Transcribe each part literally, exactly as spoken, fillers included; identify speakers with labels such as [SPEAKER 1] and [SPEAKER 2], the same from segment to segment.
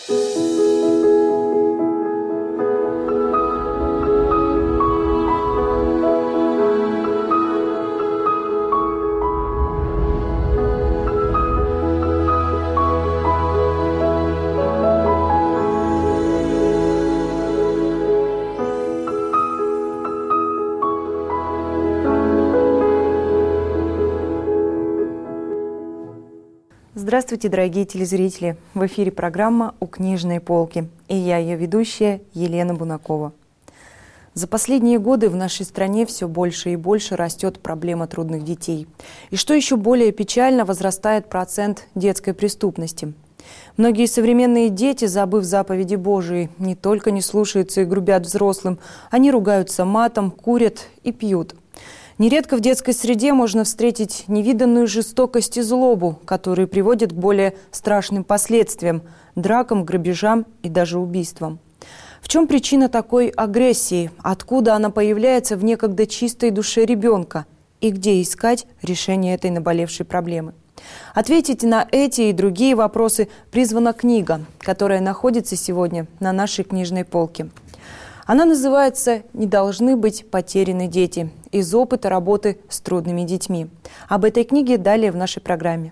[SPEAKER 1] Здравствуйте, дорогие телезрители! В эфире программа «У книжной полки» и я, ее ведущая Елена Бунакова. За последние годы в нашей стране все больше и больше растет проблема трудных детей. И что еще более печально, возрастает процент детской преступности. Многие современные дети, забыв заповеди Божии, не только не слушаются и грубят взрослым, они ругаются матом, курят и пьют. Нередко в детской среде можно встретить невиданную жестокость и злобу, которые приводят к более страшным последствиям – дракам, грабежам и даже убийствам. В чем причина такой агрессии? Откуда она появляется в некогда чистой душе ребенка? И где искать решение этой наболевшей проблемы? Ответить на эти и другие вопросы призвана книга, которая находится сегодня на нашей книжной полке. Она называется «Не должны быть потеряны дети» из опыта работы с трудными детьми. Об этой книге далее в нашей программе.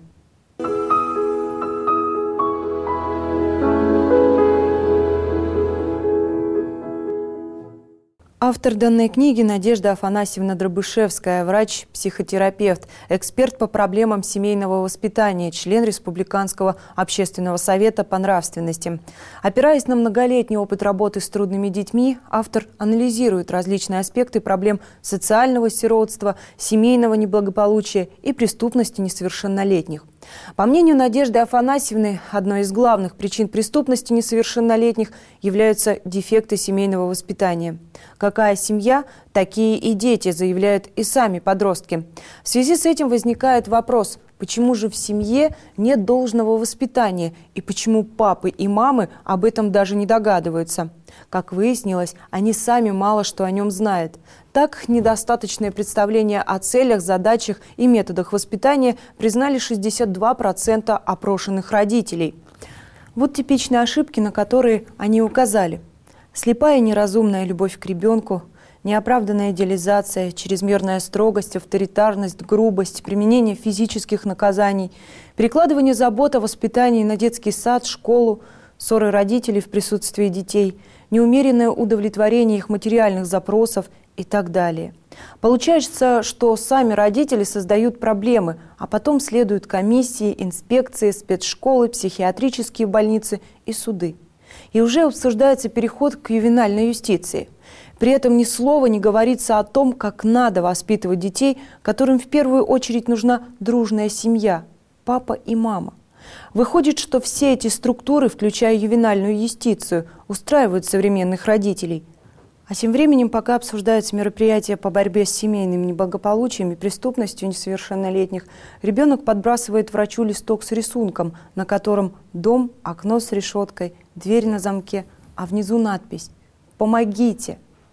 [SPEAKER 1] Автор данной книги Надежда Афанасьевна Дробышевская, врач-психотерапевт, эксперт по проблемам семейного воспитания, член Республиканского общественного совета по нравственности. Опираясь на многолетний опыт работы с трудными детьми, автор анализирует различные аспекты проблем социального сиротства, семейного неблагополучия и преступности несовершеннолетних. По мнению Надежды Афанасьевны, одной из главных причин преступности несовершеннолетних являются дефекты семейного воспитания. Какая семья, такие и дети, заявляют и сами подростки. В связи с этим возникает вопрос, почему же в семье нет должного воспитания и почему папы и мамы об этом даже не догадываются. Как выяснилось, они сами мало что о нем знают. Так, недостаточное представление о целях, задачах и методах воспитания признали шестьдесят два процента опрошенных родителей. Вот типичные ошибки, на которые они указали. Слепая и неразумная любовь к ребенку, неоправданная идеализация, чрезмерная строгость, авторитарность, грубость, применение физических наказаний, перекладывание забот о воспитании на детский сад, школу, ссоры родителей в присутствии детей, неумеренное удовлетворение их материальных запросов и так далее. Получается, что сами родители создают проблемы, а потом следуют комиссии, инспекции, спецшколы, психиатрические больницы и суды. И уже обсуждается переход к ювенальной юстиции. При этом ни слова не говорится о том, как надо воспитывать детей, которым в первую очередь нужна дружная семья – папа и мама. Выходит, что все эти структуры, включая ювенальную юстицию, устраивают современных родителей. А тем временем, пока обсуждаются мероприятия по борьбе с семейным неблагополучием и преступностью несовершеннолетних, ребенок подбрасывает врачу листок с рисунком, на котором дом, окно с решеткой, дверь на замке, а внизу надпись «Помогите».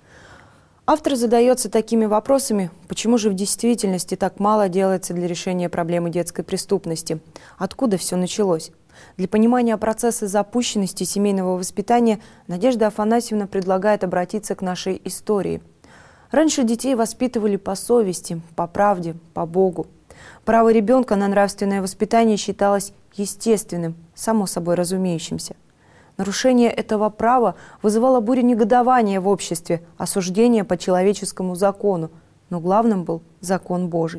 [SPEAKER 1] Автор задается такими вопросами, почему же в действительности так мало делается для решения проблемы детской преступности? Откуда все началось? Для понимания процесса запущенности семейного воспитания Надежда Афанасьевна предлагает обратиться к нашей истории. Раньше детей воспитывали по совести, по правде, по Богу. Право ребенка на нравственное воспитание считалось естественным, само собой разумеющимся. Нарушение этого права вызывало бурю негодования в обществе, осуждение по человеческому закону, но главным был закон Божий.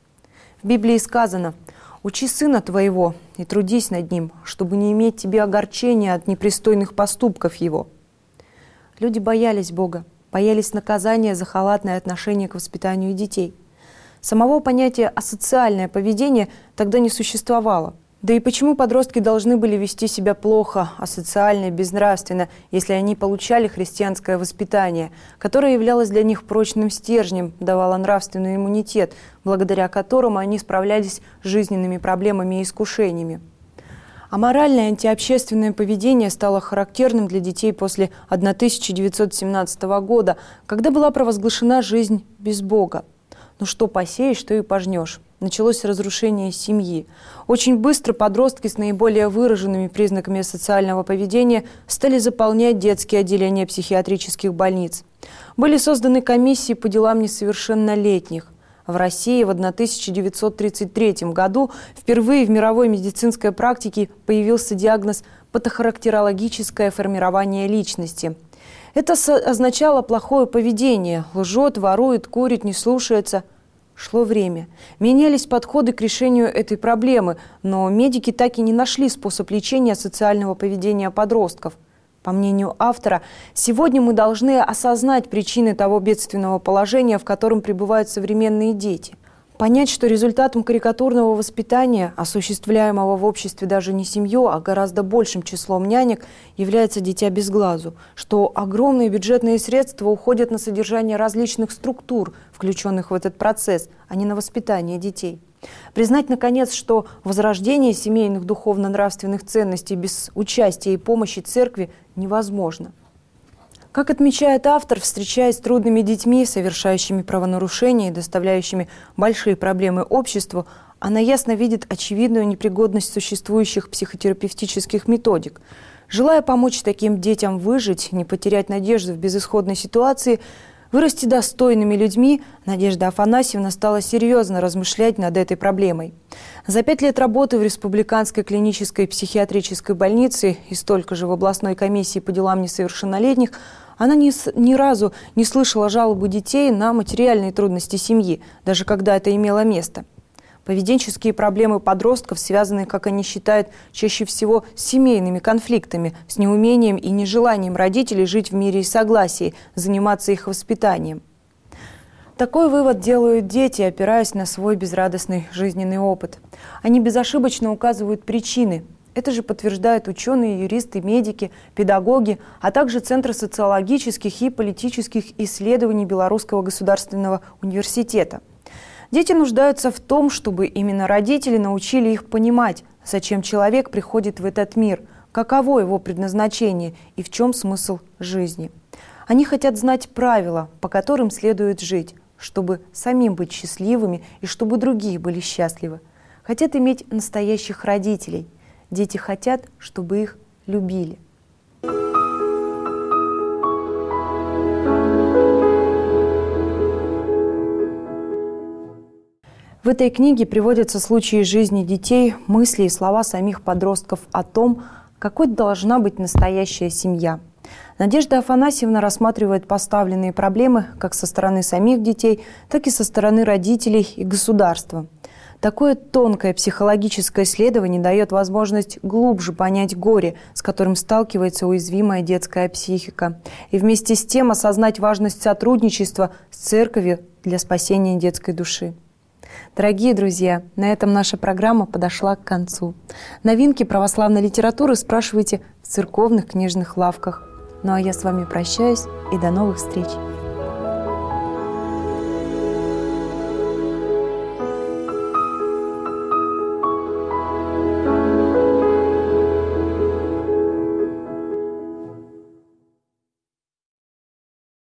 [SPEAKER 1] В Библии сказано: «Учи сына твоего и трудись над ним, чтобы не иметь тебе огорчения от непристойных поступков его». Люди боялись Бога, боялись наказания за халатное отношение к воспитанию детей. Самого понятия «асоциальное поведение» тогда не существовало. Да и почему подростки должны были вести себя плохо, асоциально, безнравственно, если они получали христианское воспитание, которое являлось для них прочным стержнем, давало нравственный иммунитет, благодаря которому они справлялись с жизненными проблемами и искушениями? Аморальное антиобщественное поведение стало характерным для детей после тысяча девятьсот семнадцатого года, когда была провозглашена жизнь без Бога. Ну что посеешь, что и пожнешь. началось разрушение семьи. Очень быстро подростки с наиболее выраженными признаками социального поведения стали заполнять детские отделения психиатрических больниц. Были созданы комиссии по делам несовершеннолетних. В России в тысяча девятьсот тридцать третьем году впервые в мировой медицинской практике появился диагноз «патохарактерологическое формирование личности». Это означало плохое поведение – лжет, ворует, курит, не слушается. Шло время. Менялись подходы к решению этой проблемы, но медики так и не нашли способ лечения социального поведения подростков. По мнению автора, сегодня мы должны осознать причины того бедственного положения, в котором пребывают современные дети. Понять, что результатом карикатурного воспитания, осуществляемого в обществе даже не семьей, а гораздо большим числом нянек, является дитя без глазу, что огромные бюджетные средства уходят на содержание различных структур, включенных в этот процесс, а не на воспитание детей. Признать, наконец, что возрождение семейных духовно-нравственных ценностей без участия и помощи церкви невозможно. Как отмечает автор, встречаясь с трудными детьми, совершающими правонарушения и доставляющими большие проблемы обществу, она ясно видит очевидную непригодность существующих психотерапевтических методик. Желая помочь таким детям выжить, не потерять надежду в безысходной ситуации, вырасти достойными людьми, Надежда Афанасьевна стала серьезно размышлять над этой проблемой. За пять лет работы в Республиканской клинической психиатрической больнице и столько же в областной комиссии по делам несовершеннолетних она ни, ни разу не слышала жалобы детей на материальные трудности семьи, даже когда это имело место. Поведенческие проблемы подростков связаны, как они считают, чаще всего с семейными конфликтами, с неумением и нежеланием родителей жить в мире и согласии, заниматься их воспитанием. Такой вывод делают дети, опираясь на свой безрадостный жизненный опыт. Они безошибочно указывают причины. Это же подтверждают ученые, юристы, медики, педагоги, а также Центр социологических и политических исследований Белорусского государственного университета. Дети нуждаются в том, чтобы именно родители научили их понимать, зачем человек приходит в этот мир, каково его предназначение и в чем смысл жизни. Они хотят знать правила, по которым следует жить, чтобы самим быть счастливыми и чтобы другие были счастливы. Хотят иметь настоящих родителей. Дети хотят, чтобы их любили. В этой книге приводятся случаи жизни детей, мысли и слова самих подростков о том, какой должна быть настоящая семья. Надежда Афанасьевна рассматривает поставленные проблемы как со стороны самих детей, так и со стороны родителей и государства. Такое тонкое психологическое исследование дает возможность глубже понять горе, с которым сталкивается уязвимая детская психика, и вместе с тем осознать важность сотрудничества с церковью для спасения детской души. Дорогие друзья, на этом наша программа подошла к концу. Новинки православной литературы спрашивайте в церковных книжных лавках. Ну а я с вами прощаюсь и до новых встреч!